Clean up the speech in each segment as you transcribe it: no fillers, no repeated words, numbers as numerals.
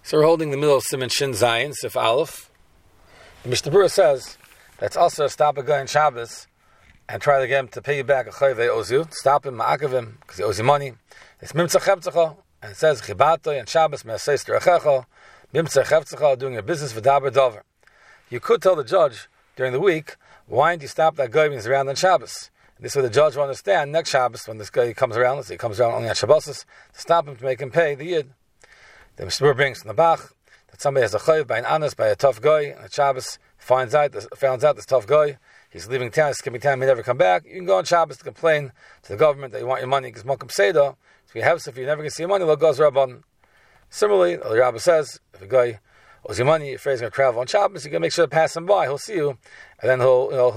So we're holding the middle of Siman Shin Zayin, Sif Aleph. The Mishnah Berurah says that's also stop a guy on Shabbos and try to get him to pay you back a chayv they owes you. Stop him, ma'akav him, because he owes you money. It's mimtzah chevtzecha, and it says chibatoi and Shabbos me'aseis terechecha, mimtzah chevtzecha, doing your business v'daber dover. You could tell the judge during the week, why didn't you stop that guy when he's around on Shabbos? And this way the judge will understand next Shabbos when this guy comes around, let's say he comes around only on Shabbos, to stop him to make him pay the yid. The Mishnah Berurah brings from the Bach that somebody has a chayv by an honest, by a tough guy, and Shabbos finds out this tough guy, he's leaving town, he's skipping town, he may never come back. You can go on Shabbos to complain to the government that you want your money, because Mokum Seda, if you have stuff, you're never going to see your money, lo goes Rabban. Similarly, the Rabbi says, if a guy owes you money, you're afraid he's going to travel on Shabbos, you're going to make sure to pass him by, he'll see you, and then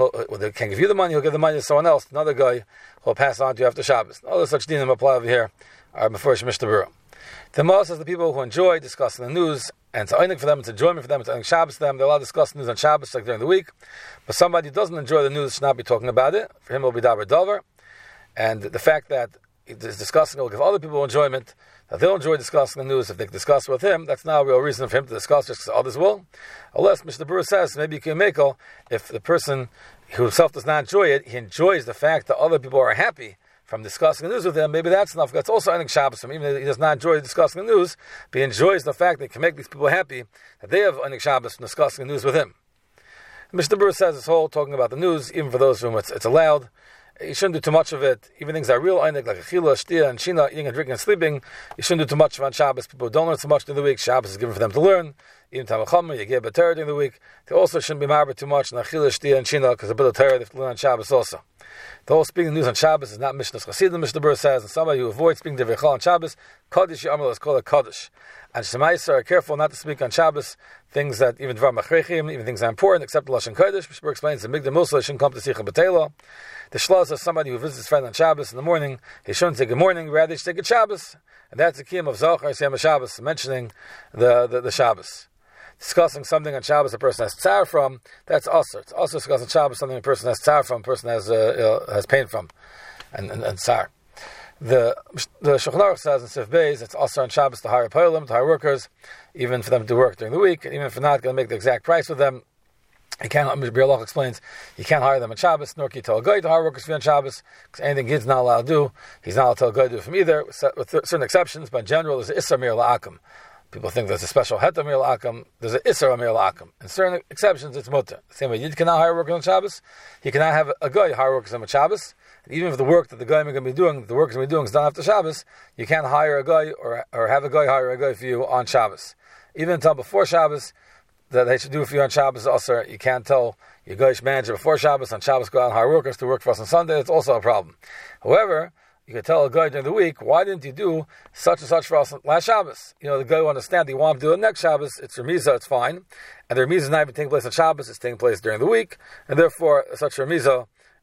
he can't give you the money, he'll give the money to someone else, another guy who'll pass on to you after Shabbos. All the such dinim apply over here are before Mishnah Berurah. The Moshe says the people who enjoy discussing the news, and it's einig for them, it's enjoyment for them, it's einig Shabbos for them, they're allowed to discuss the news on Shabbos like during the week, but somebody who doesn't enjoy the news should not be talking about it. For him it will be daber dover, and the fact that he's discussing it will give other people enjoyment, that they'll enjoy discussing the news if they discuss with him, that's not a real reason for him to discuss just because others will. Unless Mishnah Berurah says, maybe you can make if the person who himself does not enjoy it, he enjoys the fact that other people are happy from discussing the news with him, maybe that's enough. That's also einig Shabbos from him. Even if he does not enjoy discussing the news, but he enjoys the fact that he can make these people happy, that they have einig Shabbos from discussing the news with him. Mishnah Berurah says this whole talking about the news, even for those for whom it's allowed, you shouldn't do too much of it. Even things that are real einig, like achila, shtia, and shina, eating and drinking and sleeping, you shouldn't do too much on Shabbos. People who don't learn so much during the week, Shabbos is given for them to learn. Even Tamachama, you get a Torah during the week. They also shouldn't be married too much on achila, shtia, and shina, because a bit of Torah they have to learn on Shabbos also. The whole speaking the news on Shabbos is not Mishnah's Chasidim, Mishnah Berurah says, and somebody who avoids speaking Divrei Chol on Shabbos, Kaddish Yamar is called a Kaddish. And Shemaisa are careful not to speak on Shabbos things that even Dvar Machrechim, even things that are important, except the Lashon Kodesh. Mishnah Berurah explains the Migdal Musa shouldn't come to Sicha B'Teila. The Shlosh is somebody who visits his friend on Shabbos in the morning, he shouldn't say good morning, rather he should say good Shabbos. And that's the kiyum of Zohar Siyam Shabbos, mentioning the Shabbos. Discussing something on Shabbos a person has tsar from, that's also. It's also discussing Shabbos something a person has tsar from, a person has pain from, and tsar. The Shulchan Aruch says in Sif Beis, it's also on Shabbos to hire poilim, to hire workers, even for them to work during the week, and even if you're not going to make the exact price with them, you can't, Biur explains, you can't hire them on Shabbos, nor can you tell a guy to hire workers for you on Shabbos, because anything he's not allowed to do, he's not allowed to tell a guy to do from either, with certain exceptions, but in general, there's an Isser Mir La'akim. People think there's a special Het Amir La'akim, there's an Isser Amir La'akim. In certain exceptions, it's mutter. The same way Yid cannot hire workers on Shabbos, he cannot have a guy hire workers on Shabbos, and even if the work that the guy is going to be doing, the work is going to be doing is done after Shabbos, you can't hire a guy or have a guy hire a guy for you on Shabbos. Even until before Shabbos, that they should do for you on Shabbos also, you can't tell your guy's manager before Shabbos, on Shabbos go out and hire workers to work for us on Sunday, it's also a problem. However, you could tell a guy during the week, why didn't you do such and such for us last Shabbos? The guy will understand that you want to do it next Shabbos, it's Remizah, it's fine. And the Remizah is not even taking place on Shabbos, it's taking place during the week, and therefore such Remizah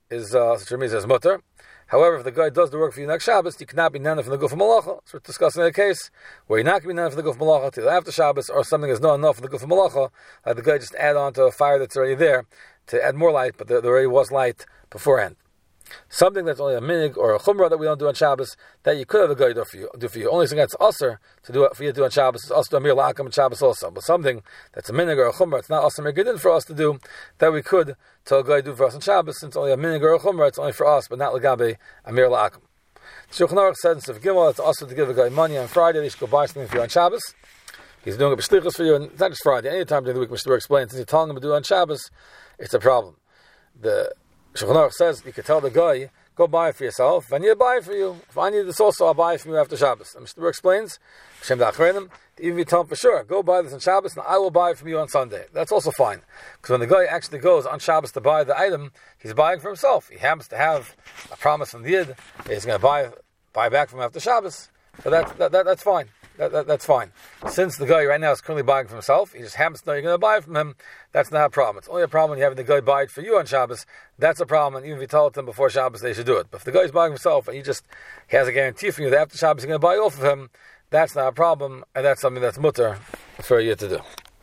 is mutter. However, if the guy does the work for you next Shabbos, you cannot be nana from the Guf Malacha. So we're discussing a case where you're not going to be nana from the Guf Malacha till after Shabbos, or something is not enough from the Guf Malacha, like the guy just add on to a fire that's already there to add more light, but there already was light beforehand. Something that's only a minig or a chumrah that we don't do on Shabbos, that you could have a guy do for you. Only thing that's usher to do it for you to do on Shabbos is also Amir La'akim on Shabbos also. But something that's a minig or a chumrah, it's not usher megidin for us to do, that we could tell a guy to do for us on Shabbos, since only a minig or a chumrah, it's only for us, but not legabe Amir La'akim. Shulchan Aruch says in Sif Gimel, it's also to give a guy money on Friday, they should go buy something for you on Shabbos. He's doing a b'shlichus for you, and it's not just Friday, any time during the week, Mishnah Berurah explains, since you're telling him to do it on Shabbos, it's a problem. The Shulchan Aruch says you could tell the guy, go buy it for yourself, and you buy it for you. If I need this also, I'll buy it from you after Shabbos. And Mishnah Berurah explains, even if you tell him for sure, go buy this on Shabbos, and I will buy it from you on Sunday. That's also fine. Because when the guy actually goes on Shabbos to buy the item, he's buying for himself. He happens to have a promise from the Yid that he's going to buy back from him after Shabbos. So that's fine. That's fine. Since the guy right now is currently buying for himself, he just happens to know you're going to buy it from him, that's not a problem. It's only a problem when you have the guy buy it for you on Shabbos. That's a problem, and even if you tell them before Shabbos, they should do it. But if the guy's buying himself, and he has a guarantee from you that after Shabbos you're going to buy off of him, that's not a problem, and that's something that's mutter for you to do.